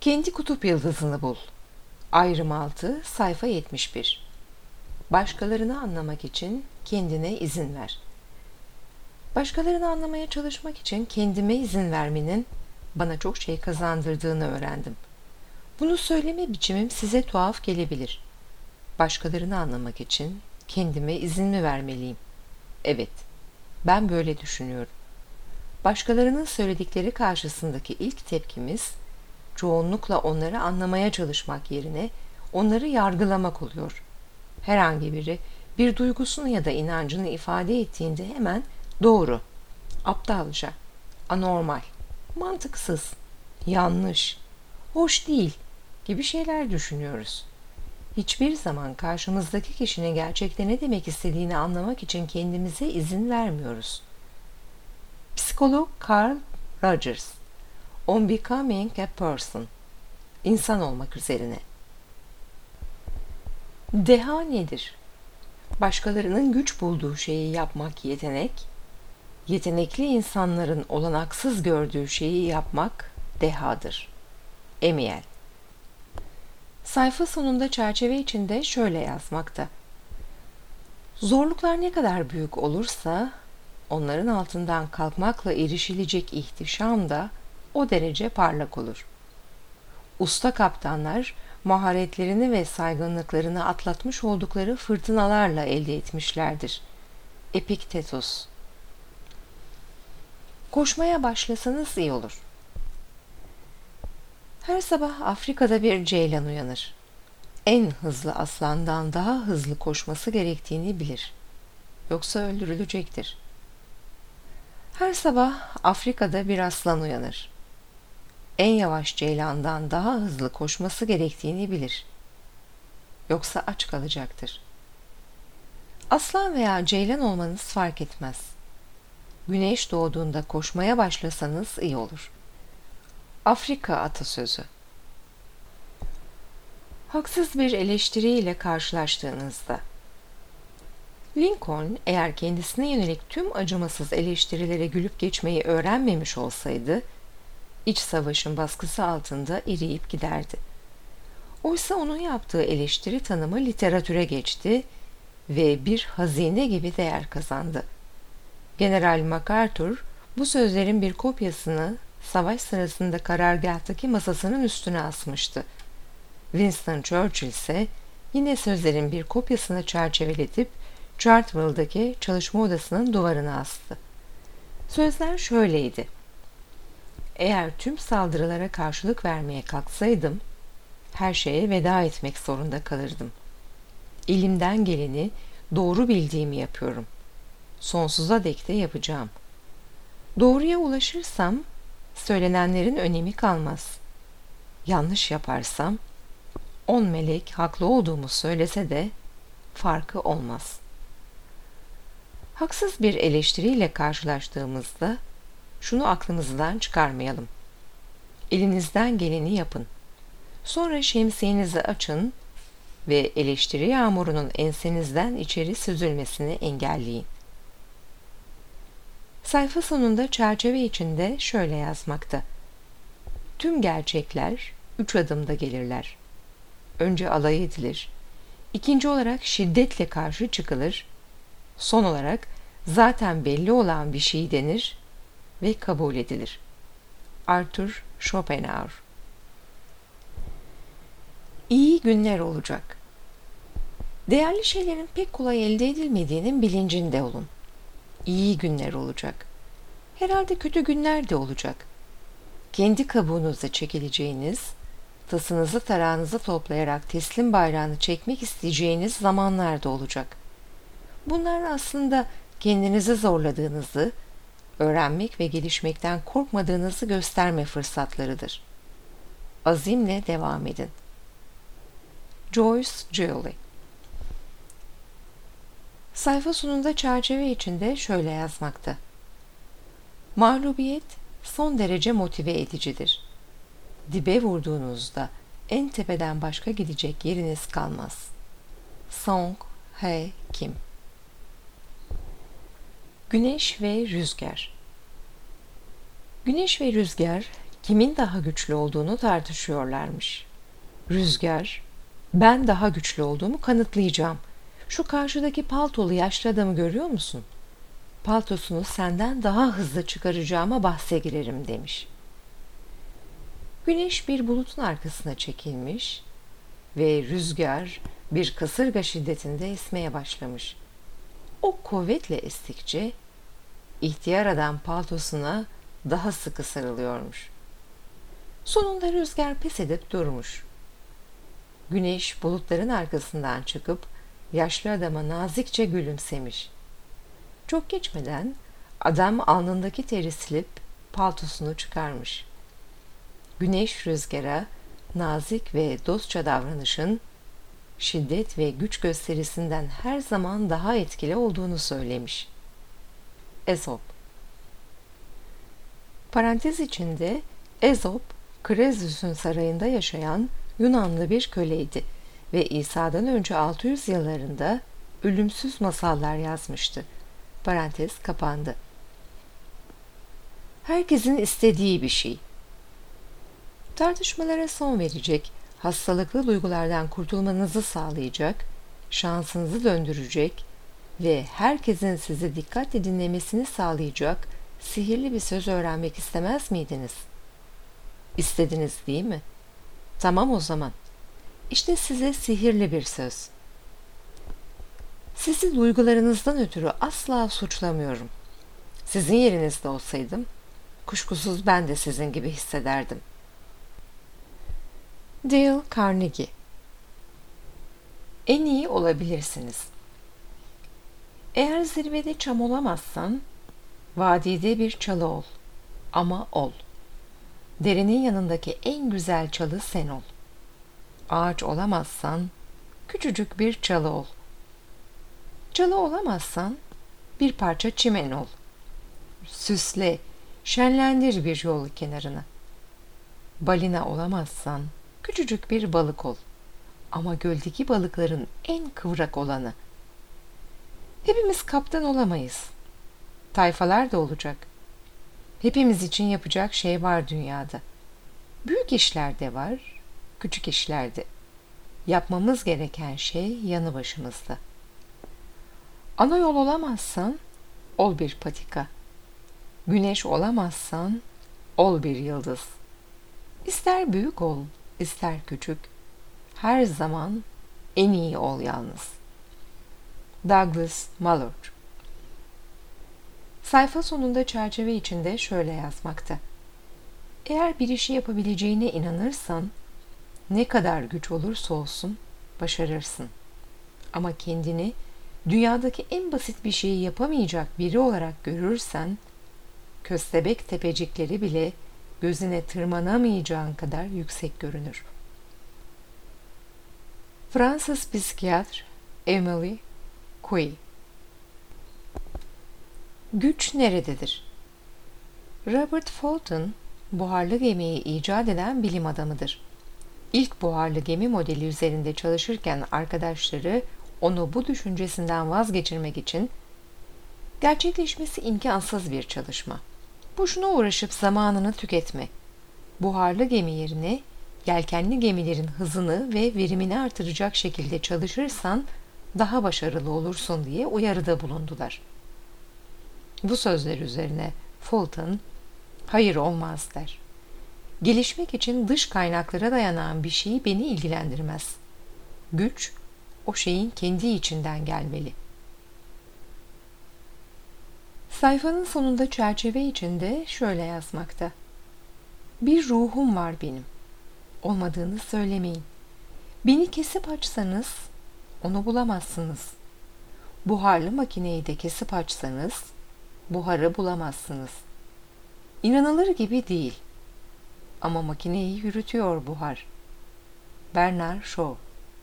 Kendi kutup yıldızını bul. Ayrım 6, sayfa 71. Başkalarını anlamak için kendine izin ver. Başkalarını anlamaya çalışmak için kendime izin vermenin bana çok şey kazandırdığını öğrendim. Bunu söyleme biçimim size tuhaf gelebilir. Başkalarını anlamak için kendime izin mi vermeliyim? Evet, ben böyle düşünüyorum. Başkalarının söyledikleri karşısındaki ilk tepkimiz, çoğunlukla onları anlamaya çalışmak yerine onları yargılamak oluyor. Herhangi biri bir duygusunu ya da inancını ifade ettiğinde hemen doğru, aptalca, anormal, mantıksız, yanlış, hoş değil gibi şeyler düşünüyoruz. Hiçbir zaman karşımızdaki kişinin gerçekte ne demek istediğini anlamak için kendimize izin vermiyoruz. Psikolog Carl Rogers, On Becoming a Person, İnsan olmak üzerine. Deha nedir? Başkalarının güç bulduğu şeyi yapmak yetenek, yetenekli insanların olanaksız gördüğü şeyi yapmak dehadır. Emiel. Sayfa sonunda çerçeve içinde şöyle yazmakta. Zorluklar ne kadar büyük olursa, onların altından kalkmakla erişilecek ihtişam da o derece parlak olur. Usta kaptanlar, maharetlerini ve saygınlıklarını atlatmış oldukları fırtınalarla elde etmişlerdir. Epiktetus. Koşmaya başlasanız iyi olur. Her sabah Afrika'da bir ceylan uyanır. En hızlı aslandan daha hızlı koşması gerektiğini bilir. Yoksa öldürülecektir. Her sabah Afrika'da bir aslan uyanır. En yavaş ceylandan daha hızlı koşması gerektiğini bilir. Yoksa aç kalacaktır. Aslan veya ceylan olmanız fark etmez. Güneş doğduğunda koşmaya başlasanız iyi olur. Afrika atasözü. Haksız bir eleştiriyle karşılaştığınızda, Lincoln eğer kendisine yönelik tüm acımasız eleştirilere gülüp geçmeyi öğrenmemiş olsaydı, iç savaşın baskısı altında eriyip giderdi. Oysa onun yaptığı eleştiri tanımı literatüre geçti ve bir hazine gibi değer kazandı. General MacArthur bu sözlerin bir kopyasını savaş sırasında karargahtaki masasının üstüne asmıştı. Winston Churchill ise yine sözlerin bir kopyasını çerçeveletip Chartwell'daki çalışma odasının duvarına astı. Sözler şöyleydi: eğer tüm saldırılara karşılık vermeye kalksaydım, her şeye veda etmek zorunda kalırdım. Elimden geleni doğru bildiğimi yapıyorum. Sonsuza dek de yapacağım. Doğruya ulaşırsam, söylenenlerin önemi kalmaz. Yanlış yaparsam, 10 melek haklı olduğumu söylese de farkı olmaz. Haksız bir eleştiriyle karşılaştığımızda şunu aklımızdan çıkarmayalım. Elinizden geleni yapın. Sonra şemsiyenizi açın ve eleştiri yağmurunun ensenizden içeri süzülmesini engelleyin. Sayfa sonunda çerçeve içinde şöyle yazmakta. Tüm gerçekler 3 adımda gelirler. Önce alay edilir, ikinci olarak şiddetle karşı çıkılır, son olarak zaten belli olan bir şey denir ve kabul edilir. Arthur Schopenhauer. İyi günler olacak. Değerli şeylerin pek kolay elde edilmediğinin bilincinde olun. İyi günler olacak. Herhalde kötü günler de olacak. Kendi kabuğunuza çekileceğiniz, tasınızı tarağınızı toplayarak teslim bayrağını çekmek isteyeceğiniz zamanlar da olacak. Bunlar aslında kendinizi zorladığınızı, öğrenmek ve gelişmekten korkmadığınızı gösterme fırsatlarıdır. Azimle devam edin. Joyce Julie. Sayfa sonunda çerçeve içinde şöyle yazmakta. Mağlubiyet son derece motive edicidir. Dibe vurduğunuzda en tepeden başka gidecek yeriniz kalmaz. Song Hye Kim. Güneş ve rüzgar. Güneş ve rüzgar kimin daha güçlü olduğunu tartışıyorlarmış. Rüzgar, ben daha güçlü olduğumu kanıtlayacağım. Şu karşıdaki paltolu yaşlı adamı görüyor musun? Paltosunu senden daha hızlı çıkaracağıma bahse girerim demiş. Güneş bir bulutun arkasına çekilmiş ve rüzgar bir kasırga şiddetinde esmeye başlamış. O kuvvetle estikçe ihtiyar adam paltosuna daha sıkı sarılıyormuş. Sonunda rüzgar pes edip durmuş. Güneş bulutların arkasından çıkıp yaşlı adama nazikçe gülümsemiş. Çok geçmeden adam alnındaki teri silip paltosunu çıkarmış. Güneş rüzgara nazik ve dostça davranışın şiddet ve güç gösterisinden her zaman daha etkili olduğunu söylemiş. Ezop. Parantez içinde Ezop, Krezüs'ün sarayında yaşayan Yunanlı bir köleydi ve İsa'dan önce 600 yıllarında ölümsüz masallar yazmıştı. Parantez kapandı. Herkesin istediği bir şey. Tartışmalara son verecek, hastalıklı duygulardan kurtulmanızı sağlayacak, şansınızı döndürecek ve herkesin sizi dikkatle dinlemesini sağlayacak sihirli bir söz öğrenmek istemez miydiniz? İstediniz değil mi? Tamam o zaman. İşte size sihirli bir söz. Sizi duygularınızdan ötürü asla suçlamıyorum. Sizin yerinizde olsaydım, kuşkusuz ben de sizin gibi hissederdim. Dale Carnegie. En iyi olabilirsiniz. Eğer zirvede çam olamazsan, vadide bir çalı ol. Ama ol. Derenin yanındaki en güzel çalı sen ol. Ağaç olamazsan, küçücük bir çalı ol. Çalı olamazsan, bir parça çimen ol. Süsle, şenlendir bir yol kenarını. Balina olamazsan, küçücük bir balık ol. Ama göldeki balıkların en kıvrak olanı. Hepimiz kaptan olamayız. Tayfalar da olacak. Hepimiz için yapacak şey var dünyada. Büyük işler de var, küçük işler de. Yapmamız gereken şey yanı başımızda. Ana yol olamazsan, ol bir patika. Güneş olamazsan, ol bir yıldız. İster büyük ol, ister küçük. Her zaman en iyi ol yalnız. Douglas Mallory. Sayfa sonunda çerçeve içinde şöyle yazmakta. Eğer bir işi yapabileceğine inanırsan, ne kadar güç olursa olsun başarırsın. Ama kendini dünyadaki en basit bir şeyi yapamayacak biri olarak görürsen, köstebek tepecikleri bile gözüne tırmanamayacağın kadar yüksek görünür. Fransız psikiyatr Emily Coué. Güç nerededir? Robert Fulton, buharlı gemiyi icat eden bilim adamıdır. İlk buharlı gemi modeli üzerinde çalışırken arkadaşları onu bu düşüncesinden vazgeçirmek için gerçekleşmesi imkansız bir çalışma. Boşuna uğraşıp zamanını tüketme. Buharlı gemi yerine yelkenli gemilerin hızını ve verimini artıracak şekilde çalışırsan daha başarılı olursun diye uyarıda bulundular. Bu sözler üzerine Fulton, hayır olmaz der. Gelişmek için dış kaynaklara dayanan bir şey beni ilgilendirmez. Güç, o şeyin kendi içinden gelmeli. Sayfanın sonunda çerçeve içinde şöyle yazmakta. Bir ruhum var benim. Olmadığını söylemeyin. Beni kesip açsanız, onu bulamazsınız. Buharlı makineyi de kesip açsanız, buharı bulamazsınız. İnanılır gibi değil. Ama makineyi yürütüyor buhar. Bernard Shaw.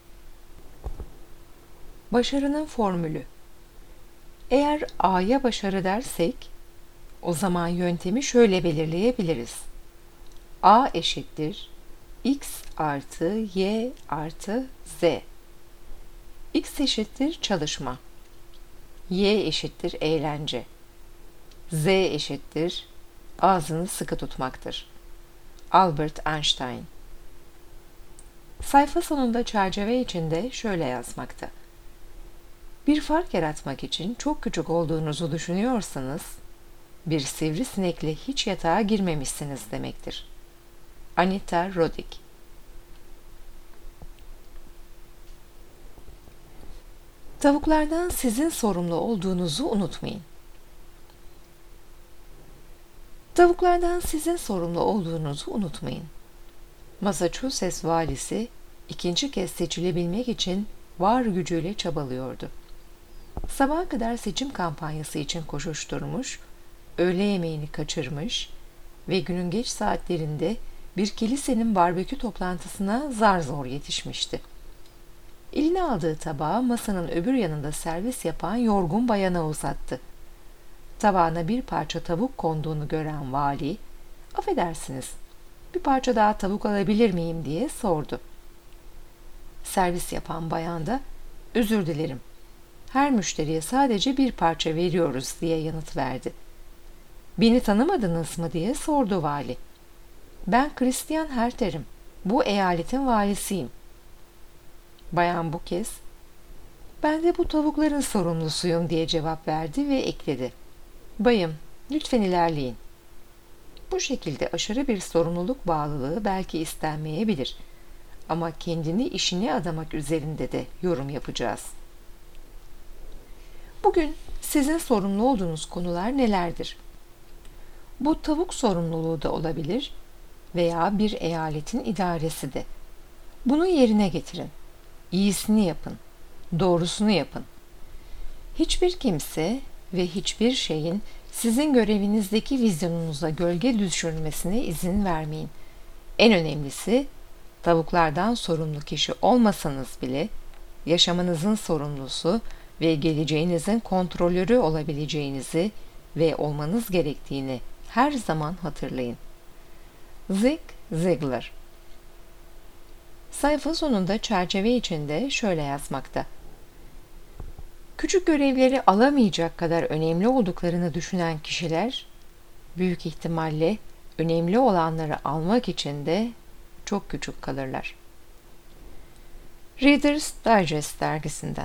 Başarının formülü. Eğer A'ya başarı dersek, o zaman yöntemi şöyle belirleyebiliriz. A eşittir X artı Y artı Z. X eşittir çalışma. Y eşittir eğlence. Z eşittir ağzını sıkı tutmaktır. Albert Einstein. Sayfa sonunda çerçeve içinde şöyle yazmakta: bir fark yaratmak için çok küçük olduğunuzu düşünüyorsanız, bir sivrisinekle hiç yatağa girmemişsiniz demektir. Anita Roddick. Tavuklardan sizin sorumlu olduğunuzu unutmayın. Tavuklardan sizin sorumlu olduğunuzu unutmayın. Massachusetts valisi ikinci kez seçilebilmek için var gücüyle çabalıyordu. Sabaha kadar seçim kampanyası için koşuşturmuş, öğle yemeğini kaçırmış ve günün geç saatlerinde bir kilisenin barbekü toplantısına zar zor yetişmişti. Eline aldığı tabağı masanın öbür yanında servis yapan yorgun bayana uzattı. Tabağına bir parça tavuk konduğunu gören vali, "Affedersiniz, bir parça daha tavuk alabilir miyim?" diye sordu. Servis yapan bayan da, "Özür dilerim, her müşteriye sadece bir parça veriyoruz," diye yanıt verdi. "Beni tanımadınız mı?" diye sordu vali. "Ben Christian Herter'im, bu eyaletin valisiyim." Bayan bu kez, "Ben de bu tavukların sorumlusuyum," diye cevap verdi ve ekledi: "Bayım, lütfen ilerleyin." Bu şekilde aşırı bir sorumluluk bağlılığı belki istenmeyebilir. Ama kendini işine adamak üzerinde de yorum yapacağız. Bugün sizin sorumlu olduğunuz konular nelerdir? Bu tavuk sorumluluğu da olabilir veya bir eyaletin idaresi de. Bunu yerine getirin. İyisini yapın. Doğrusunu yapın. Hiçbir kimse ve hiçbir şeyin sizin görevinizdeki vizyonunuza gölge düşürmesine izin vermeyin. En önemlisi, tavuklardan sorumlu kişi olmasanız bile yaşamınızın sorumlusu ve geleceğinizin kontrolörü olabileceğinizi ve olmanız gerektiğini her zaman hatırlayın. Zig Ziglar. Sayfa sonunda çerçeve içinde şöyle yazmakta: küçük görevleri alamayacak kadar önemli olduklarını düşünen kişiler, büyük ihtimalle önemli olanları almak için de çok küçük kalırlar. Reader's Digest dergisinden.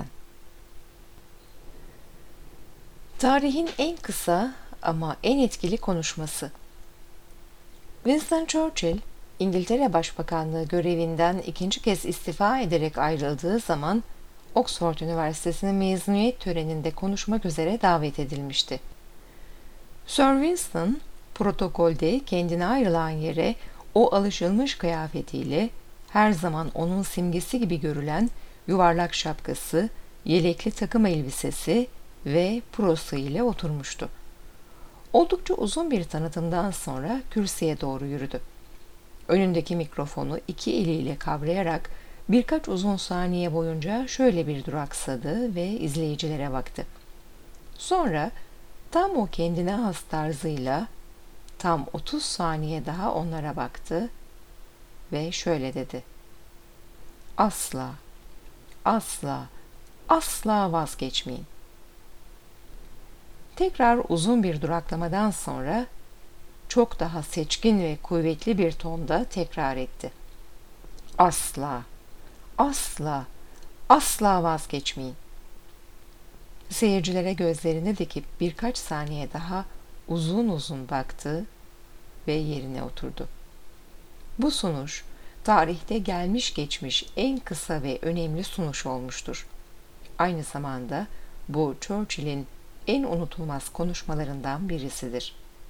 Tarihin en kısa ama en etkili konuşması. Winston Churchill, İngiltere Başbakanlığı görevinden ikinci kez istifa ederek ayrıldığı zaman Oxford Üniversitesi'nin mezuniyet töreninde konuşmak üzere davet edilmişti. Sir Winston, protokolde kendine ayrılan yere o alışılmış kıyafetiyle, her zaman onun simgesi gibi görülen yuvarlak şapkası, yelekli takım elbisesi ve prosu ile oturmuştu. Oldukça uzun bir tanıtımdan sonra kürsüye doğru yürüdü. Önündeki mikrofonu iki eliyle kavrayarak birkaç uzun saniye boyunca şöyle bir duraksadı ve izleyicilere baktı. Sonra tam o kendine has tarzıyla tam 30 saniye daha onlara baktı ve şöyle dedi: "Asla, asla, asla vazgeçmeyin." Tekrar uzun bir duraklamadan sonra çok daha seçkin ve kuvvetli bir tonda tekrar etti: "Asla, asla, asla vazgeçmeyin." Seyircilere gözlerini dikip birkaç saniye daha uzun uzun baktı ve yerine oturdu. Bu sunuş, tarihte gelmiş geçmiş en kısa ve önemli sunuş olmuştur. Aynı zamanda bu Churchill'in en unutulmaz konuşmalarından birisidir.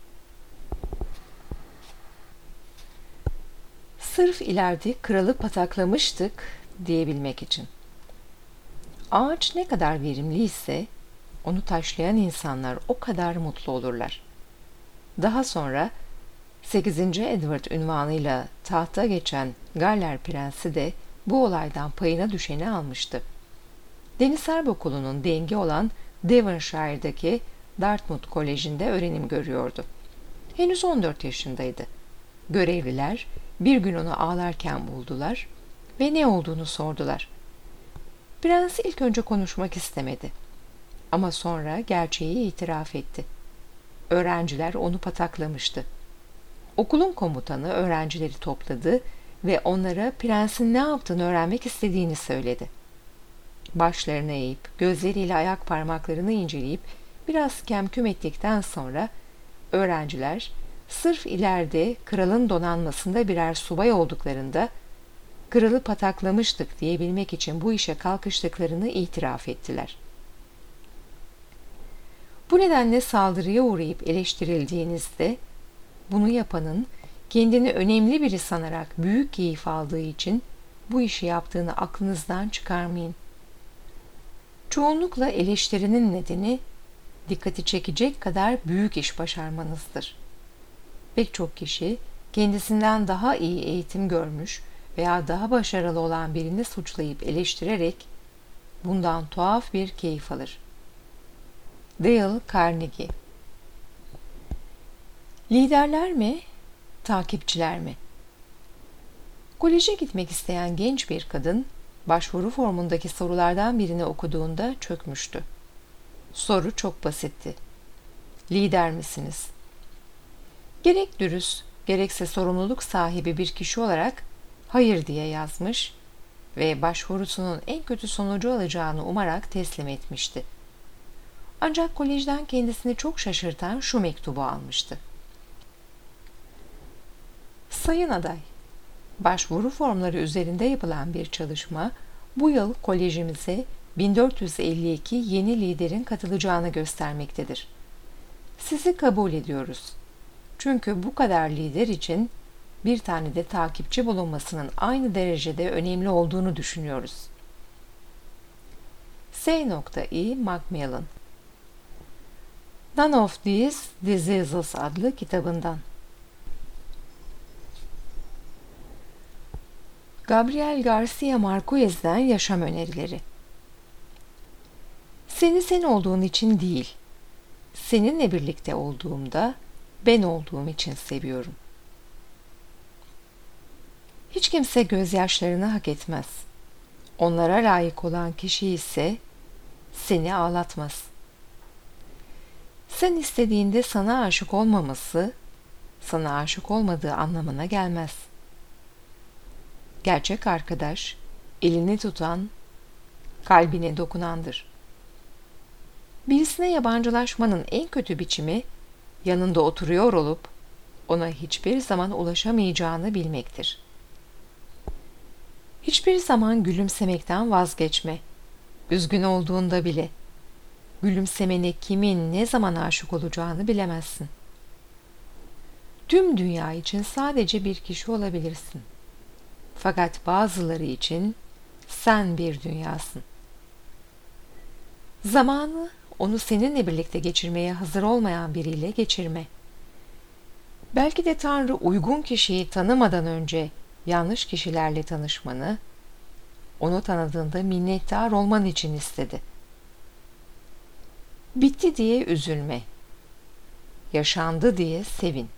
Sırf ileride kralı pataklamıştık diyebilmek için. Ağaç ne kadar verimliyse onu taşlayan insanlar o kadar mutlu olurlar. Daha sonra 8. Edward unvanıyla tahta geçen Galler Prensi de bu olaydan payına düşeni almıştı. Deniz Harp Okulu'nun dengi olan Devonshire'daki Dartmouth Koleji'nde öğrenim görüyordu. Henüz 14 yaşındaydı. Görevliler bir gün onu ağlarken buldular ve ne olduğunu sordular. Prens ilk önce konuşmak istemedi. Ama sonra gerçeği itiraf etti. Öğrenciler onu pataklamıştı. Okulun komutanı öğrencileri topladı ve onlara prensin ne yaptığını öğrenmek istediğini söyledi. Başlarını eğip, gözleriyle ayak parmaklarını inceleyip biraz kemküm ettikten sonra öğrenciler sırf ileride kralın donanmasında birer subay olduklarında kralı pataklamıştık diyebilmek için bu işe kalkıştıklarını itiraf ettiler. Bu nedenle saldırıya uğrayıp eleştirildiğinizde bunu yapanın kendini önemli biri sanarak büyük keyif aldığı için bu işi yaptığını aklınızdan çıkarmayın. Çoğunlukla eleştirinin nedeni dikkati çekecek kadar büyük iş başarmanızdır. Pek çok kişi kendisinden daha iyi eğitim görmüş veya daha başarılı olan birini suçlayıp eleştirerek bundan tuhaf bir keyif alır. Dale Carnegie. Liderler mi, takipçiler mi? Koleje gitmek isteyen genç bir kadın, başvuru formundaki sorulardan birini okuduğunda çökmüştü. Soru çok basitti. Lider misiniz? Gerek dürüst, gerekse sorumluluk sahibi bir kişi olarak hayır diye yazmış ve başvurusunun en kötü sonucu alacağını umarak teslim etmişti. Ancak kolejden kendisini çok şaşırtan şu mektubu almıştı. Sayın aday, başvuru formları üzerinde yapılan bir çalışma bu yıl kolejimize 1452 yeni liderin katılacağını göstermektedir. Sizi kabul ediyoruz. Çünkü bu kadar lider için bir tane de takipçi bulunmasının aynı derecede önemli olduğunu düşünüyoruz. S.E. Macmillan. None of These Diseases adlı kitabından. Gabriel Garcia Marquez'den yaşam önerileri. Seni sen olduğun için değil, seninle birlikte olduğumda ben olduğum için seviyorum. Hiç kimse gözyaşlarını hak etmez. Onlara layık olan kişi ise seni ağlatmaz. Sen istediğinde sana aşık olmaması, sana aşık olmadığı anlamına gelmez. Gerçek arkadaş, elini tutan, kalbine dokunandır. Birisine yabancılaşmanın en kötü biçimi, yanında oturuyor olup, ona hiçbir zaman ulaşamayacağını bilmektir. Hiçbir zaman gülümsemekten vazgeçme, üzgün olduğunda bile. Gülümsemene kimin ne zaman aşık olacağını bilemezsin. Tüm dünya için sadece bir kişi olabilirsin. Fakat bazıları için sen bir dünyasın. Zamanı onu seninle birlikte geçirmeye hazır olmayan biriyle geçirme. Belki de Tanrı uygun kişiyi tanımadan önce yanlış kişilerle tanışmanı, onu tanıdığında minnettar olman için istedi. Bitti diye üzülme. Yaşandı diye sevin.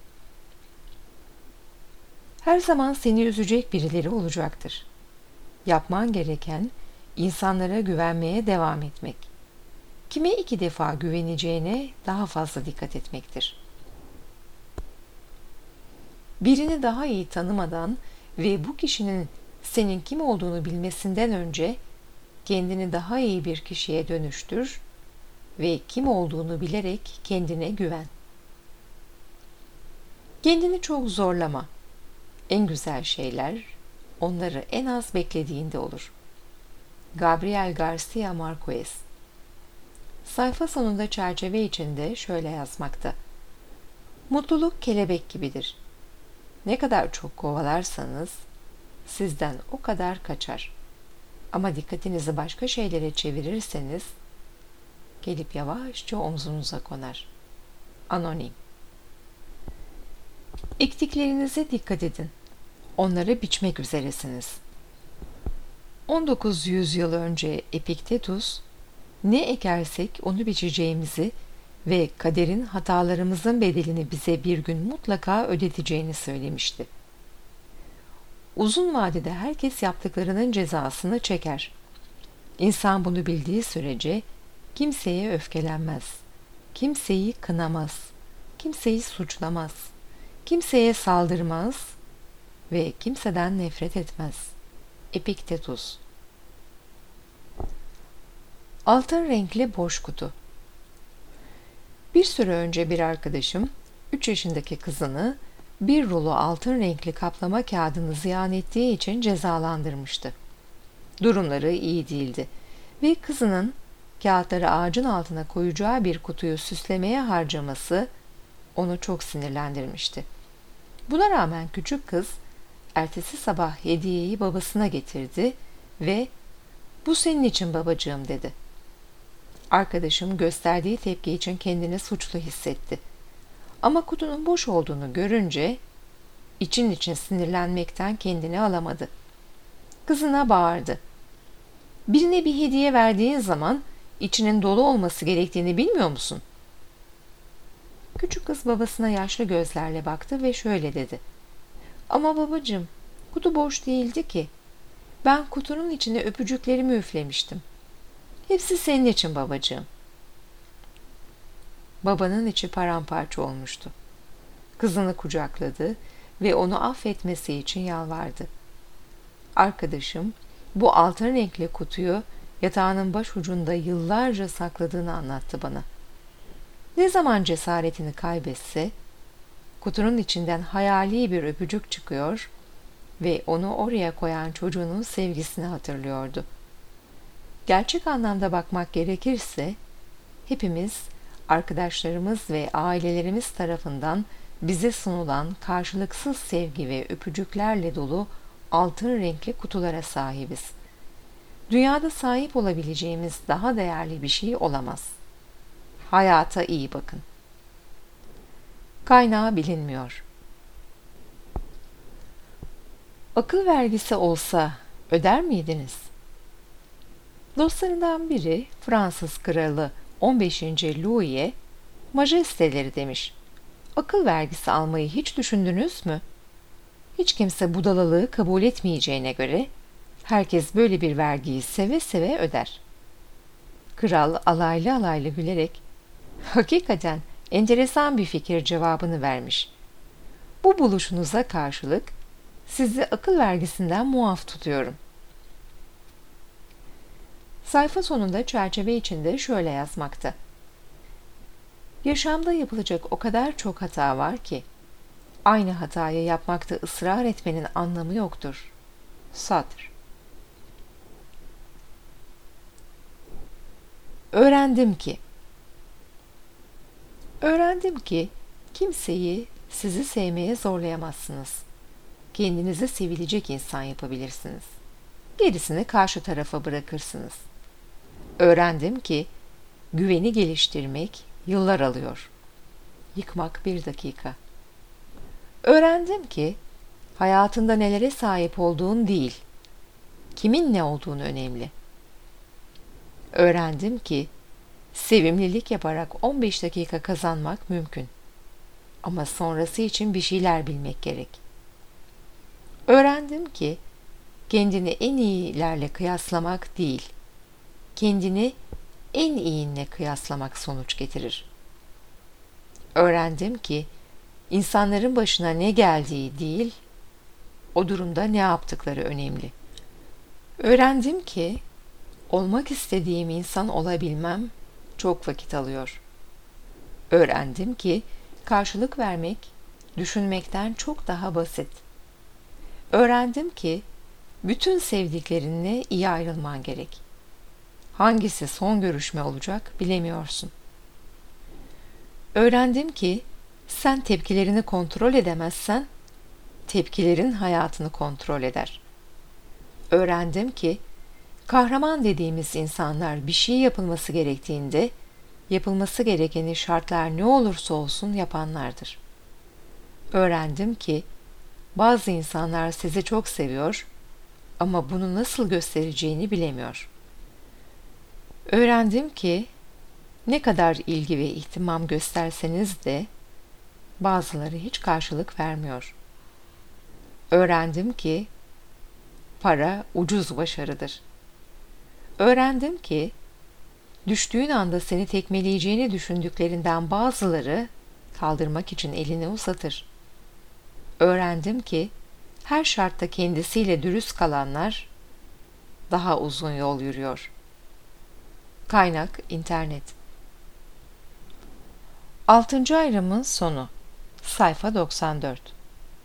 Her zaman seni üzecek birileri olacaktır. Yapman gereken insanlara güvenmeye devam etmek. Kime 2 defa güveneceğine daha fazla dikkat etmektir. Birini daha iyi tanımadan ve bu kişinin senin kim olduğunu bilmesinden önce kendini daha iyi bir kişiye dönüştür ve kim olduğunu bilerek kendine güven. Kendini çok zorlama. En güzel şeyler onları en az beklediğinde olur. Gabriel Garcia Marquez. Sayfa sonunda çerçeve içinde şöyle yazmakta. Mutluluk kelebek gibidir. Ne kadar çok kovalarsanız sizden o kadar kaçar. Ama dikkatinizi başka şeylere çevirirseniz gelip yavaşça omzunuza konar. Anonim. Ektiklerinize dikkat edin. Onları biçmek üzeresiniz. 1900 yıl önce Epiktetus, ne ekersek onu biçeceğimizi ve kaderin hatalarımızın bedelini bize bir gün mutlaka ödeteceğini söylemişti. Uzun vadede herkes yaptıklarının cezasını çeker. İnsan bunu bildiği sürece kimseye öfkelenmez, kimseyi kınamaz, kimseyi suçlamaz, Kimseye saldırmaz ve kimseden nefret etmez. Epiktetus. Altın renkli boş kutu. Bir süre önce bir arkadaşım 3 yaşındaki kızını bir rulo altın renkli kaplama kağıdını ziyan ettiği için cezalandırmıştı. Durumları iyi değildi ve kızının kağıtları ağacın altına koyacağı bir kutuyu süslemeye harcaması onu çok sinirlendirmişti. Buna rağmen küçük kız ertesi sabah hediyeyi babasına getirdi ve "Bu senin için babacığım," dedi. Arkadaşım gösterdiği tepki için kendini suçlu hissetti. Ama kutunun boş olduğunu görünce için sinirlenmekten kendini alamadı. Kızına bağırdı. "Birine bir hediye verdiğin zaman içinin dolu olması gerektiğini bilmiyor musun?" Küçük kız babasına yaşlı gözlerle baktı ve şöyle dedi. "Ama babacığım, kutu boş değildi ki. Ben kutunun içine öpücüklerimi üflemiştim. Hepsi senin için babacığım." Babanın içi paramparça olmuştu. Kızını kucakladı ve onu affetmesi için yalvardı. Arkadaşım bu altın renkli kutuyu yatağının başucunda yıllarca sakladığını anlattı bana. Ne zaman cesaretini kaybetse kutunun içinden hayali bir öpücük çıkıyor ve onu oraya koyan çocuğunun sevgisini hatırlıyordu. Gerçek anlamda bakmak gerekirse hepimiz arkadaşlarımız ve ailelerimiz tarafından bize sunulan karşılıksız sevgi ve öpücüklerle dolu altın renkli kutulara sahibiz. Dünyada sahip olabileceğimiz daha değerli bir şey olamaz. Hayata iyi bakın. Kaynağı bilinmiyor. Akıl vergisi olsa öder miydiniz? Dostlarından biri Fransız kralı 15. Louis'e "Majesteleri," demiş. "Akıl vergisi almayı hiç düşündünüz mü? Hiç kimse budalalığı kabul etmeyeceğine göre herkes böyle bir vergiyi seve seve öder." Kral alaylı alaylı gülerek "Hakikaten enteresan bir fikir," cevabını vermiş. "Bu buluşunuza karşılık sizi akıl vergisinden muaf tutuyorum." Sayfa sonunda çerçeve içinde şöyle yazmakta: "Yaşamda yapılacak o kadar çok hata var ki aynı hatayı yapmakta ısrar etmenin anlamı yoktur." Sartre. Öğrendim ki kimseyi sizi sevmeye zorlayamazsınız. Kendinizi sevilecek insan yapabilirsiniz. Gerisini karşı tarafa bırakırsınız. Öğrendim ki güveni geliştirmek yıllar alıyor. Yıkmak 1 dakika. Öğrendim ki hayatında nelere sahip olduğun değil, kimin ne olduğunu önemli. Öğrendim ki sevimlilik yaparak 15 dakika kazanmak mümkün. Ama sonrası için bir şeyler bilmek gerek. Öğrendim ki kendini en iyilerle kıyaslamak değil, kendini en iyinle kıyaslamak sonuç getirir. Öğrendim ki insanların başına ne geldiği değil, o durumda ne yaptıkları önemli. Öğrendim ki olmak istediğim insan olabilmem çok vakit alıyor. Öğrendim ki karşılık vermek düşünmekten çok daha basit. Öğrendim ki bütün sevdiklerinle iyi ayrılman gerek. Hangisi son görüşme olacak bilemiyorsun. Öğrendim ki sen tepkilerini kontrol edemezsen tepkilerin hayatını kontrol eder. Öğrendim ki kahraman dediğimiz insanlar bir şey yapılması gerektiğinde yapılması gerekeni şartlar ne olursa olsun yapanlardır. Öğrendim ki bazı insanlar sizi çok seviyor ama bunu nasıl göstereceğini bilemiyor. Öğrendim ki ne kadar ilgi ve ihtimam gösterseniz de bazıları hiç karşılık vermiyor. Öğrendim ki para ucuz başarıdır. Öğrendim ki düştüğün anda seni tekmeleyeceğini düşündüklerinden bazıları kaldırmak için elini uzatır. Öğrendim ki her şartta kendisiyle dürüst kalanlar daha uzun yol yürüyor. Kaynak internet. 6. ayrımın sonu. Sayfa 94.